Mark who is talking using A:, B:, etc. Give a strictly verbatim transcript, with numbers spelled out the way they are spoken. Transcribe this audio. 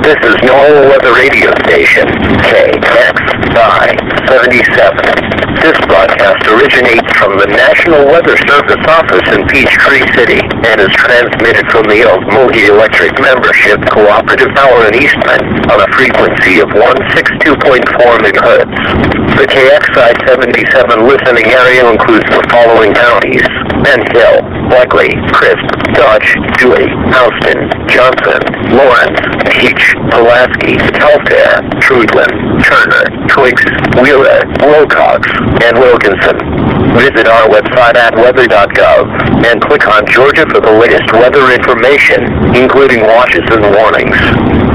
A: This is NOAA Weather Radio Station, K X I seventy-seven. This broadcast originates from the National Weather Service office in Peachtree City and is transmitted from the Multi Electric Membership Cooperative Tower in Eastman on a frequency of one sixty-two point four megahertz. The K X I seventy-seven listening area includes the following counties: Ben Hill, Beckley, Crisp, Dodge, Dewey, Houston, Johnson, Lawrence, Peach, Pulaski, Telfair, Trudland, Turner, Twiggs, Wheeler, Wilcox, and Wilkinson. Visit our website at weather dot gov and click on Georgia for the latest weather information, including watches and warnings.